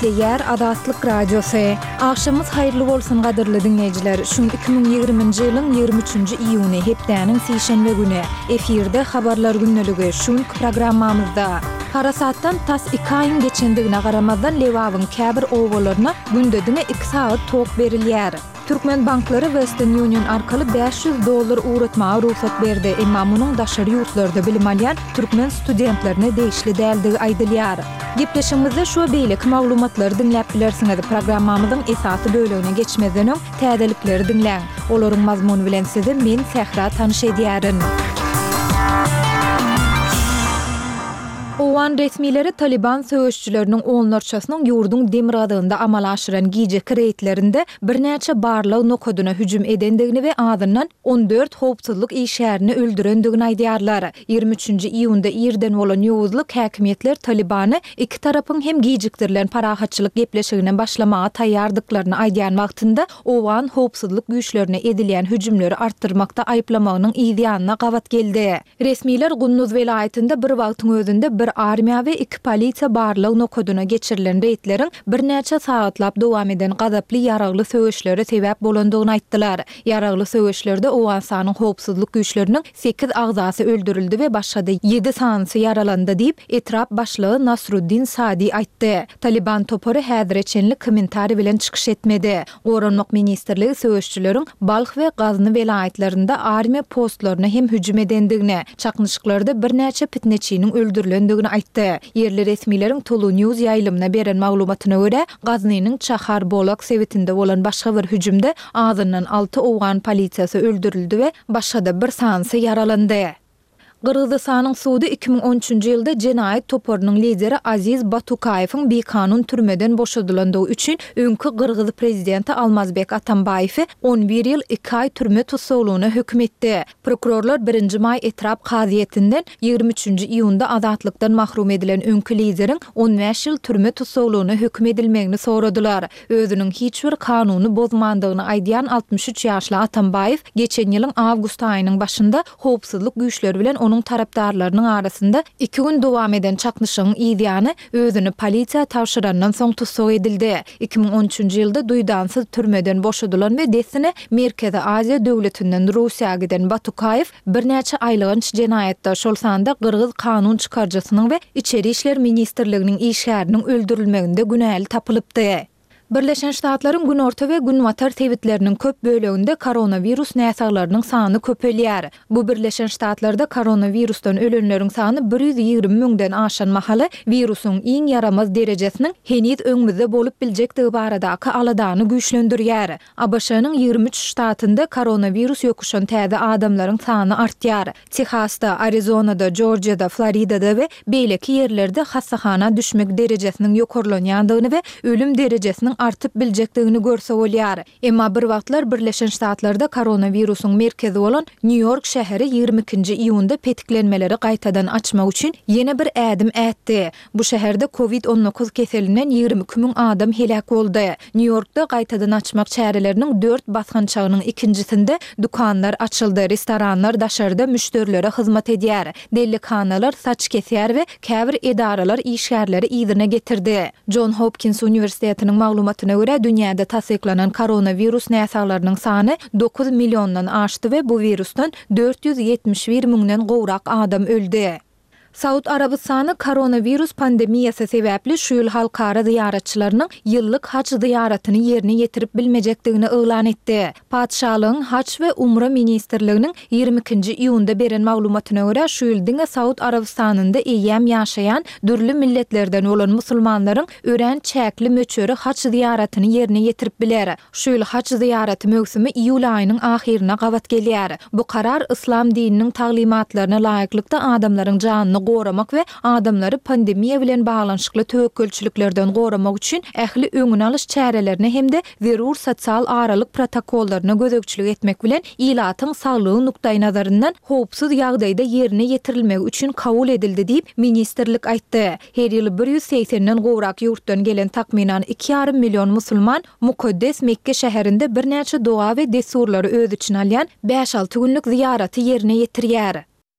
Yer Azatlyk Radiosu. Akşamız hayırlı bolsun gadyrly dinleyijiler. Şu 2020-nji ýylyň 23-nji iýuny hepdäniň sişenbe güni. Efirde habarlar günneligi şu programmamyzda. Karasatdan tas 2 aýyň geçendigine garamazdan Lewawyň käbir owalaryna gündediňe 2 saat tok berilýär. Türkmen banklary Western Union arkaly $500 uğratmağa ruhsat berdi. Emma munyň daşary ýurtlarda bilim alýan türkmen studentlerine değişli däldi aýdylýar. Gepleşimizde şu beýleki maglumatlary dinläp bilersiňiz. Programmamyzyň esasy bölügine geçmeden öň täzelikleri dinläň. Olaryň mazmuny bilen sizi men Sehra tanyş edýärin. Owan resmileri Taliban söýüşçileriniň onlarçasynyň ýurdun demir adygynda amal aşyran giýjek reýtlerinde birnäçe barlyg nokodyna hüjüm edendigini we adyndan 14 howpsuzlyk işärini öldürendigini aýdýarlar. 23-nji iýunda ýerden bolan ýowuzlyk häkimetler Talibany iki tarapyň hem giýjekdirilen parahatçylyk gepleşigine başlamaga taýýardyklaryny aýdýan wagtynda Owan howpsuzlyk güýçlerine edilýän hüjümleri artdyrmakda aýplamagynyň ýa-da gawat geldi. Resmiler Gunnuz welaýetinde bir wagtyň özünde bir armiýa we 2 polisiýa barlyg nokodyna geçirilen reýtleriň birnäçe saatlap dowam eden gazaply ýaragly söýüşlere sebäp bolandygyny aýtdylar. Ýaragly söýüşlerde Owan sanyň howpsuzlyk güýçleriniň 8 agzasy öldürildi we başga 7 sanyny ýaralandy diýip etrap başlygy Nasruddin Sadi aýtdy. Taliban topory häzirçenlik kommentary bilen çykyş etmedi. Goranlyk ministrligi söýüşçileriň Balx we Gazny welaýetlerinde armiýa postlaryna hem hüjüm edendigini, çaknyşyklarda birnäçe pitneçiniň öldürilendigini aýtdy. Yerli resmilerin Tulu News ýaýlymyna beren maglumatyna görä, Gaznynyň Çahar Bolak sewitinde bolan başga bir hüjümde azyndan 6 Owgan polisiýasy öldürildi we başga bir sanyny ýaralandy. Gırgızstanyň sudy 2013-nji ýylda jenaýat toporunyň lideri Aziz Batukayewiň bekanun türmeden boşadylandygy üçin öňkü Gırgız prezidenti Almazbek Atambayewi 11 ýyl 2 aý türme tutsaglygyna hökm etdi. Prokurorlar 1-nji may etrap kaziýetinden 23-nji iýunda azatlykdan mahrum edilen öňkü lideriň 15 ýyl türme tutsaglygyna hökm edilmegini soradylar. Özüniň hiç bir kanuny bozmandygyny aýdýan 63 ýaşly Atambayew geçen ýylyň awgust aýynyň başynda howpsuzlyk güýçleri bilen onun tarapdarlarynyň arasynda 2 gün dowam eden çaknyşygyň ýa-da özüni polisiýa tapşyrandan soň tutsag edildi. 2013-nji ýylda duýdansyz türmeden boşadylan we desine Merkezi Aziýa döwletinden Russiýa giden Batukayew birnäçe aýlygynç jenaýatda şol sanda Gırgız kanun çykarjysynyň we İçeri işler ministrliginiň işgäriniň öldürilmeginde günäli tapylypdy. Birleşen Ştatlaryň gün orta we gün watar tewitleriniň köp böleginde koronavirus näsaglarynyň sany köpelýär. Bu Birleşen Ştatlarda koronavirusdan ölenleriň sany 120 000den aşan mahaly virusyň iň yaramaz derejesiniň henüz öňümizde bolup biljekdigi baradaky aladany güýçlendirýär. ABŞ-nyň 23 ştatynda koronavirus ýokuşan täze adamlaryň sany artýar. Texasda, Arizonada, Georgiýada, Floridada we beýleki ýerlerde hassahana düşmek derejesiniň ýokarlanýandygyny we ölüm derejesiniň artyp biljekdigini görse bolýar. Emma bir wagtlar Birleşen Ştatlarda koronavirusyň merkezi bolan New York şäheri 22-nji iýunda petiklenmeleri gaýtadan açmak üçin ýene bir ädim ätdi. Bu şäherde COVID-19 keselinden 22 000 adam helak boldy. New Yorkda gaýtadan açmak çäreleriniň 4 basgançagynyň ikinjisinde dukanlar açyldy, restoranlar daşarda müşterilere hyzmat edýär. Delikanalar saç kesýär we käbir edaralar işgärleri ýygyna getirdi. John Hopkins Universitetiniň maglumatyna görä dünýäde tasdiklanan koronavirus näsaglarynyň sany 9 milyondan aşdy we bu virusdan 471 000den gowrak adam öldü. Saud Arabistany koronavirus pandemiýasy sebäpli şu ýyl halkara ziyaratçylarynyň ýyllyk haç ziyaratyny ýerine ýetirip bilmejekdigini öýlan etdi. Padşalygyň haç we umra ministrliginiň 22-nji iýunda beren maglumatyna görä şu ýyl diňe Saud Arabistanynda eýäm ýaşaýan dürli milletlerden bolan musulmanlaryň ören çäkli möçöri haç ziyaratyny ýerine ýetirip biler. Şu ýyl haç ziyaraty mögsümi iýul aýynyň ahirine gawat gelýär. Bu karar islam dininiň taglimatlaryna laýyklykda adamlaryň janyny goramak we adamlary pandemiýa bilen baglanyşykly töwekkülçiliklerden goramak üçin ähli öňüne alyş çärelerini hemde zerur sosial aralyk protokollaryna gözegçilik etmek bilen ilatyň saglygy nukdaý nazaryndan howpsuz ýagdaýda ýerine ýetirilmegi üçin kabul edildi diýip ministrlik aýtdy. Her ýyly 180-den gowrak ýurtdan gelen takminan 2,5 milyon musulman Mukaddes Mekke şäherinde birnäçe doğa we desurlary öz içine alýan 5-6 günlük ziyaraty ýerine ýetirýär.